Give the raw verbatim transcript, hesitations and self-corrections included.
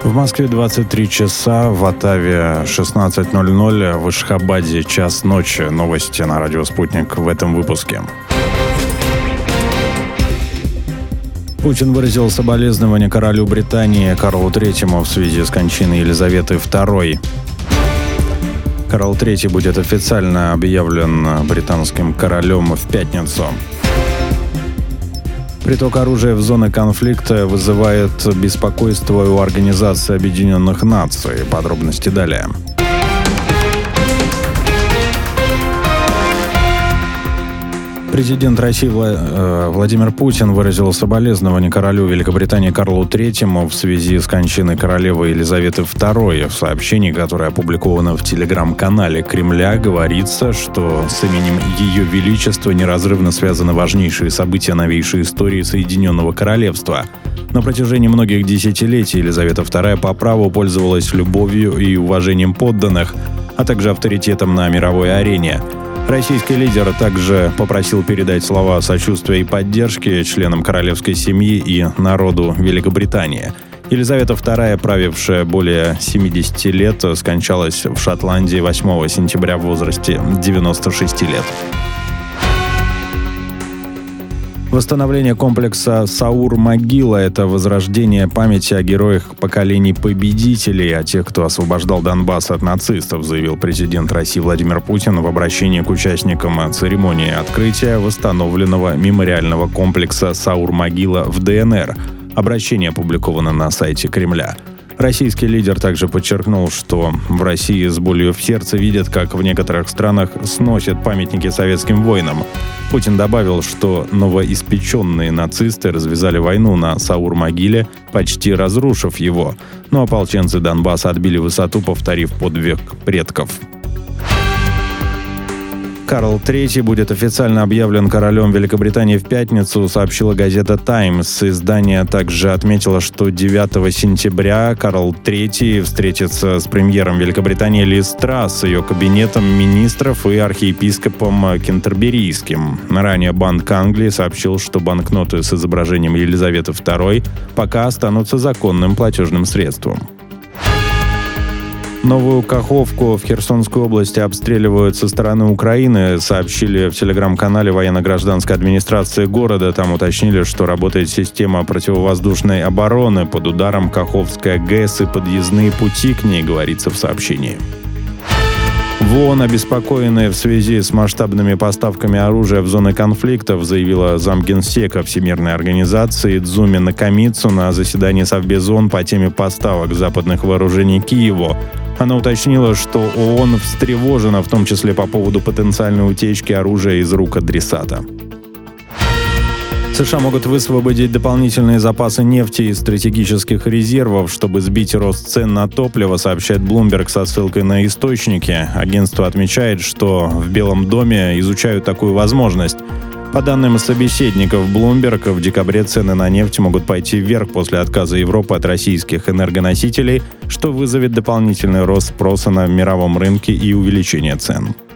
В Москве двадцать три часа, в Оттаве шестнадцать ноль ноль, в Ашхабаде час ночи. Новости на радио «Спутник» в этом выпуске. Путин выразил соболезнования королю Британии Карлу Третьему в связи с кончиной Елизаветы Второй. Карл Третий будет официально объявлен британским королем в пятницу. Приток оружия в зоны конфликта вызывает беспокойство у Организации Объединенных Наций. Подробности далее. Президент России Владимир Путин выразил соболезнования королю Великобритании Карлу Третьему в связи с кончиной королевы Елизаветы Второй. В сообщении, которое опубликовано в телеграм-канале Кремля, говорится, что с именем Ее Величества неразрывно связаны важнейшие события новейшей истории Соединенного Королевства. На протяжении многих десятилетий Елизавета Вторая по праву пользовалась любовью и уважением подданных, а также авторитетом на мировой арене. Российский лидер также попросил передать слова сочувствия и поддержки членам королевской семьи и народу Великобритании. Елизавета Вторая, правившая более семидесяти лет, скончалась в Шотландии восьмого сентября в возрасте девяноста шести лет. Восстановление комплекса Саур-Могила – это возрождение памяти о героях поколений победителей, о тех, кто освобождал Донбасс от нацистов, заявил президент России Владимир Путин в обращении к участникам церемонии открытия восстановленного мемориального комплекса Саур-Могила в ДНР. Обращение опубликовано на сайте Кремля. Российский лидер также подчеркнул, что в России с болью в сердце видят, как в некоторых странах сносят памятники советским воинам. Путин добавил, что новоиспеченные нацисты развязали войну на Саур-Могиле, почти разрушив его, но ополченцы Донбасса отбили высоту, повторив подвиг предков. Карл Третий будет официально объявлен королем Великобритании в пятницу, сообщила газета «Таймс». Издание также отметило, что девятого сентября Карл Третий встретится с премьером Великобритании Лиз Трасс, ее кабинетом министров и архиепископом Кентерберийским. Ранее Банк Англии сообщил, что банкноты с изображением Елизаветы Второй пока останутся законным платежным средством. Новую Каховку в Херсонской области обстреливают со стороны Украины, сообщили в телеграм-канале военно-гражданской администрации города. Там уточнили, что работает система противовоздушной обороны. Под ударом Каховская ГЭС и подъездные пути к ней, говорится в сообщении. В ООН, обеспокоенные в связи с масштабными поставками оружия в зоны конфликтов, заявила замгенсека Всемирной организации Цзуми Накамицу на заседании Совбеза ООН по теме поставок западных вооружений Киеву. Она уточнила, что ООН встревожена, в том числе по поводу потенциальной утечки оружия из рук адресата. США могут высвободить дополнительные запасы нефти из стратегических резервов, чтобы сбить рост цен на топливо, сообщает Bloomberg со ссылкой на источники. Агентство отмечает, что в Белом доме изучают такую возможность. По данным собеседников Bloomberg, в декабре цены на нефть могут пойти вверх после отказа Европы от российских энергоносителей, что вызовет дополнительный рост спроса на мировом рынке и увеличение цен.